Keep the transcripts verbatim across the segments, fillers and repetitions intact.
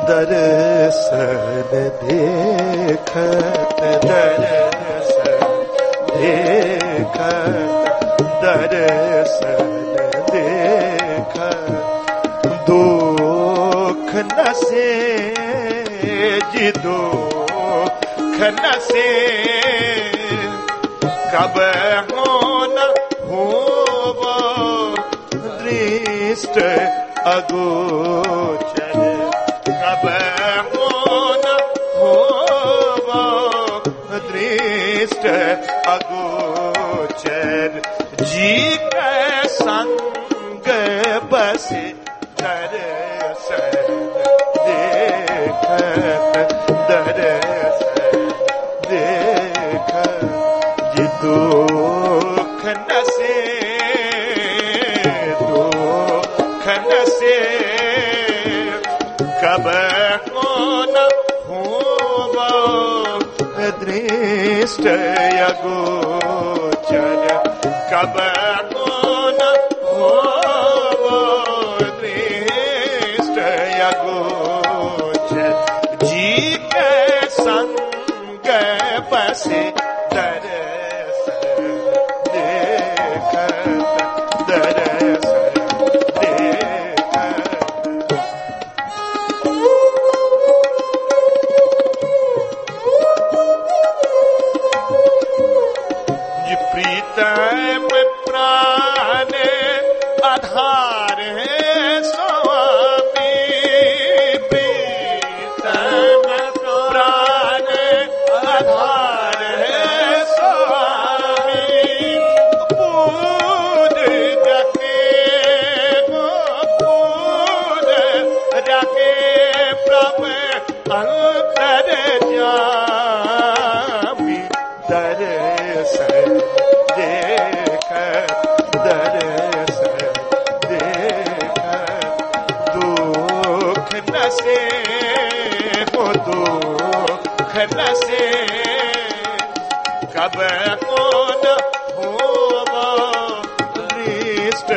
दर्शन देखत दर्शन देखत दर्शन देखत दुख नसे जी दुख नसे कब होन होवो दृष्ट अगोचर कब होन होवो दृष्ट अगोचर जी के संग बसे दर्शन देखत दर्शन देखत जी दुख नसे दुख नसे कब होन होवो दृष्ट अगोचर कब होन होवो दृष्ट अगोचर जी के संग बसे दर्शन देखत दर्शन देखत जी प्रीतम प्राण आधार है स्वामी प्रीतम प्राण आधार है स्वामी पूज रखे पूज रखे प्रभु अंतर जामी दर्शन देखत दर्शन देखत दुख नसे हो दुख नसे कब कौन होवो दृष्ट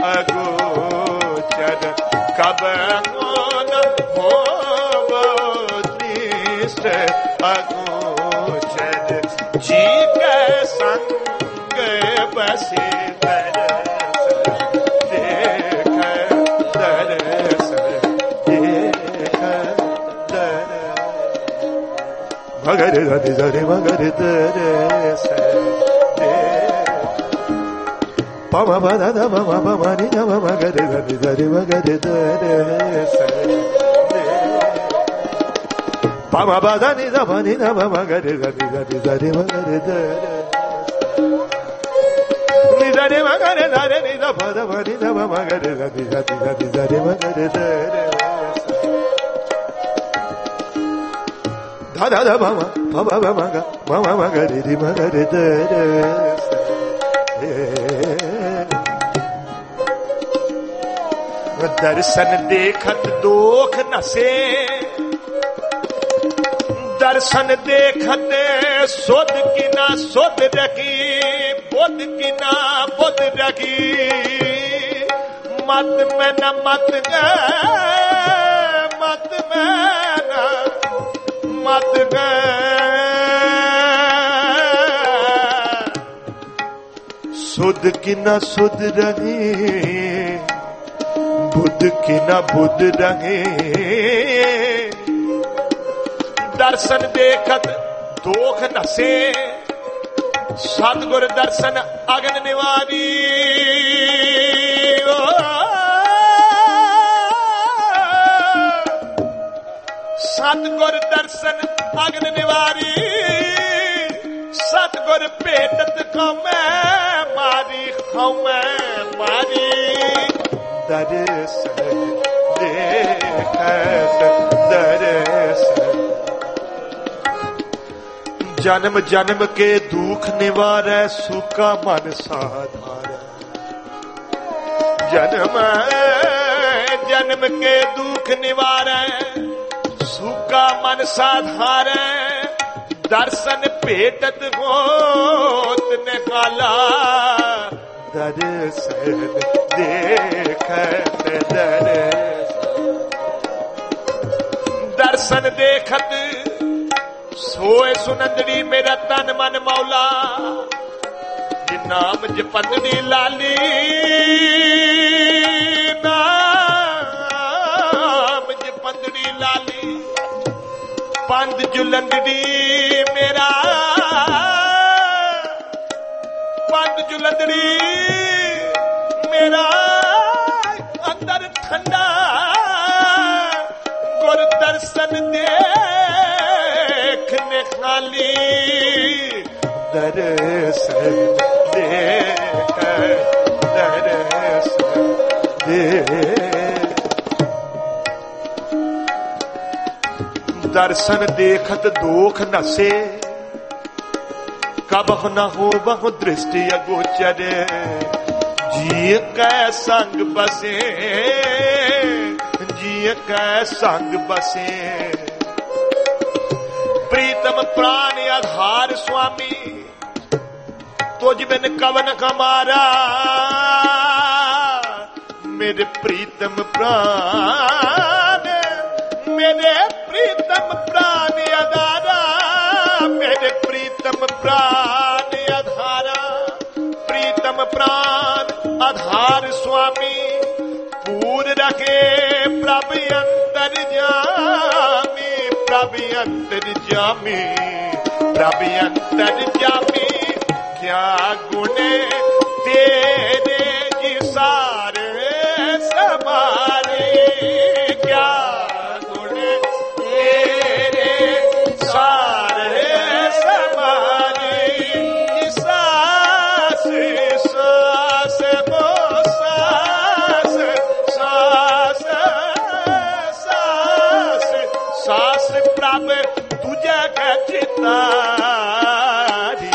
अगोचर कब कौन होवो दृष्ट अगोचर जी के संग बसे दर्शन देखत दर्शन देखत दर्शन मगर गति जरे मगर दर्शन पम पदा द पम पम नि न मगर गति जरे मगर दर्शन पम पदा नि द नि न मगर गति गति जरे मगर दर्शन निधरे मगर धरे निध पद नि न मगर गति गति गति जरे मगर दर्शन धा धा भम भम भम ग भम मगर रि मगर दर्शन दर्शन देखत दोख नसे दर्शन देखत सुध की ना सुध रखी बुध की ना बुध रखी मत में न मत गए मत में न मत गए सुध की न सुध रही बुध की न बुध रही दर्शन देखत दोख नसे सतगुर दर्शन अगन निवारी सतगुर दर्शन अगन निवारी सतगुर पेटत खमै मारी खमै मारी दर्शन देखत दर्शन जन्म जन्म के दुख निवारै सुका मन साधारै जन्म जन्म के दुख निवारै सुका मन साधारै दर्शन भेटत होत निकाला दर्शन देखत दर्शन दर्शन देखत सोए सुनंदड़ी मेरा तन मन मौला, जे नाम जपंदड़ी लाली, नाम जपंदड़ी लाली, पंद जुलंदड़ी मेरा, पंद जुलंदड़ी मेरा अंदर ठंडा, गुर दर्शन देखने खाली, दर्शन देख दर्शन देख। दर्शन देखत दोख नसे, कबह न हो बहु दृष्टि अगोचर, जी कै संग बसे, जी कै संग बसे। प्रीतम प्राण आधार स्वामी, तुझ बिन कवन कमारा, मेरे प्रीतम प्राण, मेरे प्रीतम प्राण आधारा, मेरे प्रीतम प्राण आधारा, प्रीतम प्राण आधार स्वामी, पूर रखे प्रभ अंतर जामी, प्रभ अंतर जामी, प्रभ अंतर जामी। क्या गुण तेरे जी सारे समारे, क्या गुण तेरे सारे समारे, सास सास वो सास, सास सास सास प्रभ तुझे चितारी,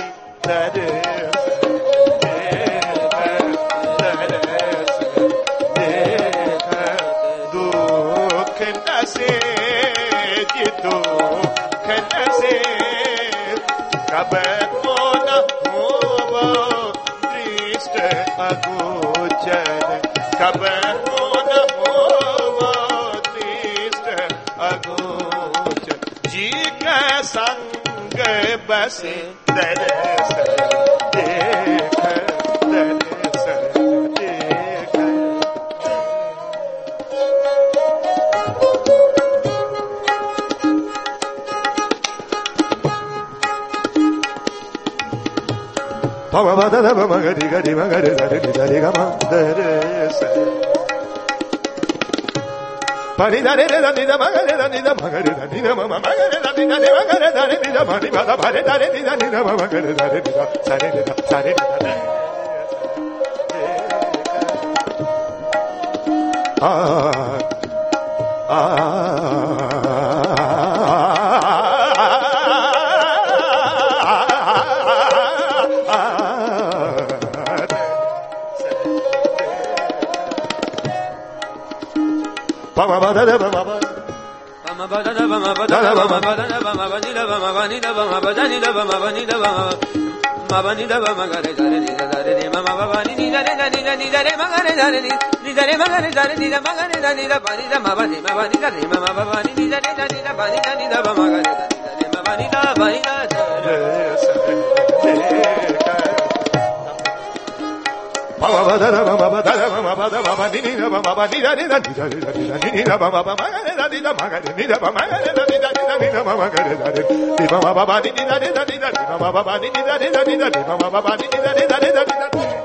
दुख नसे जी दुख नसे, कब को न हो दृष्ट अगोचर, कब को न हो दृष्ट अगोचर, जी का संग बसे, दर्शन देख दर्शन देख। Pam pam da da pam ga di ga di ma ga di da di da di ga ma dर्शन, pani da re da di da ma ga da di da ma ga da di da ma ma ga da di da di ma ga da di da ma di ma da ba da di da di da ma ga da di da sa re da sa re da ah ah Pama ba da da ba ba, pama ba da da ba ma ba da da ba ma ba da da ba ma ba ni da ba ma ba ni da ba ma ba da ni da ba ma ba ni da ba ma ba ni da ba ma ga re da re ni da da re ma ma ba ba ni ni da re da ni da ni da re ma ga re da re ni ni da re ma ga re da re ni da ma ga re da ni da ba ni da ma ba ni ma ba ni da re ma ma ba ba ni ni da re da ni da ba ni da ni da ba ma ga re da ni da re ma ba ni da ba ni da re Pama ba da da ba ma ba da da ba ma ba da ba ma ni ni da ba ma ba ni da ni da ni da ni da ni ni da ba ma ba ma ga da ni da ma ga ni da ba ma ga da ni da ni da ni da ma ma ga da ni ba ma ba ba ni ni da ni da ni da ni ma ma ba ba ni ni da ni da ni da ni ma ma ba ba ni ni da ni da ni da ni da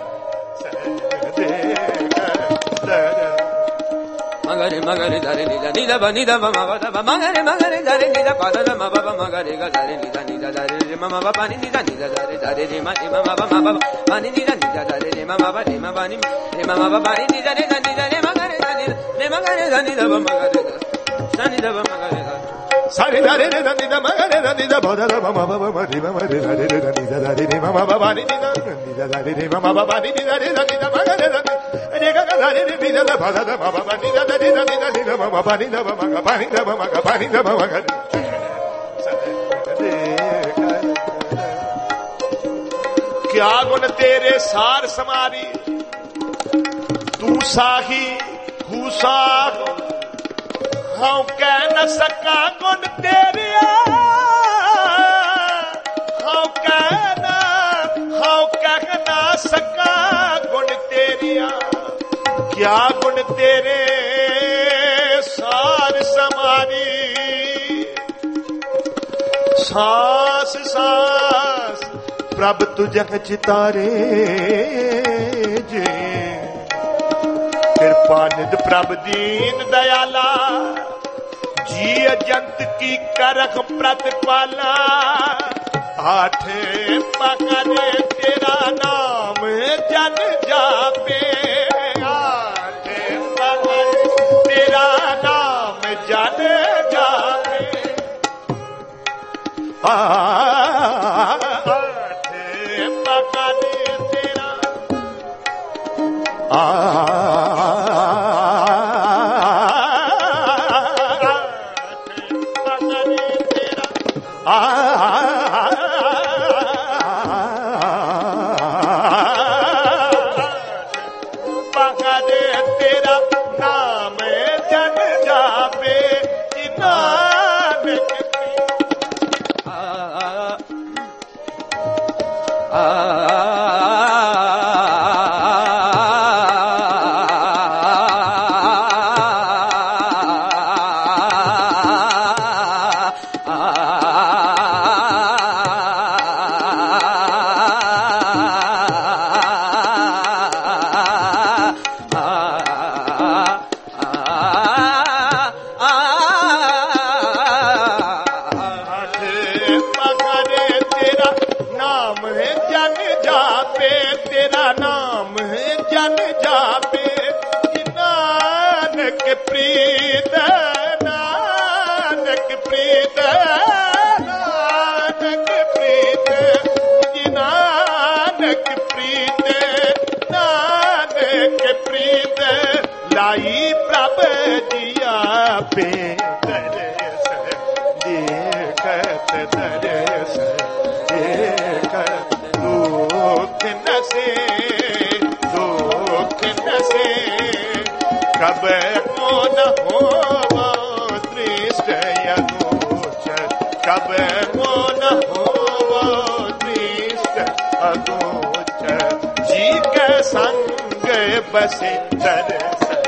magare magare da re ni da ni da ba ni da ba ma ba da ba magare magare da re ni da ba da da ma ba ba magare ga da re ni da ni da da re ma ma ba ba ni ni da ni da da re da re ma ni ma ma ba ma ba ba ni ni da ni da da re ma ma ba ni ma ba ni re ma ma ba ba ni ni da re da ni da re magare da ni re magare da ni da ba magare da ni da ba magare da Sari da re da ni da ma ga re da ni da ba da da ma ma ba ba ma ri ma ma re da re da ni da da re ma ma ba ba ni ni da ni da da re ma ma ba ba ni ni da re da ni da ma ga re da re ga ga da re ni da da ba da da ma ba ba ni da da ni da ni da ni da ma ma ba ni da ba ma ga ba ni da ba ma ga ba ni da ba ma ga क्या गुण तेरे सार समारी तू साही हूँ साह हूं कह न सका गुण तेरिया, हूं कह न हूं कह न सका गुण तेरिया। क्या गुण तेरे सार समारी, सांस सांस प्रभ तुझ चितारे जे। कृपा निध प्रभ दीन दयाला, जी जंत की करख प्रतिपाला। आठ पकड़े तेरा नाम जन जापे, आठ पकड़े तेरा नाम जन जापे। आठ पकड़े तेरा लाई प्रभ दिया पे दरस देखत दरस देखत दुख नसे दुख नसे कब को न हो दृष्ट अगोचर कब को न हो दृष्ट अगोचर जी के संग बसे दरस